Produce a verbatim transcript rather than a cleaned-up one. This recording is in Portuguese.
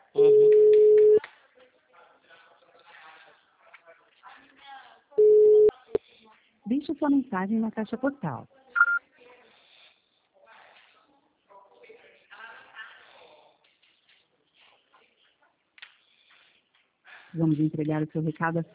Uhum. Deixe sua mensagem na caixa postal. Vamos entregar o seu recado assim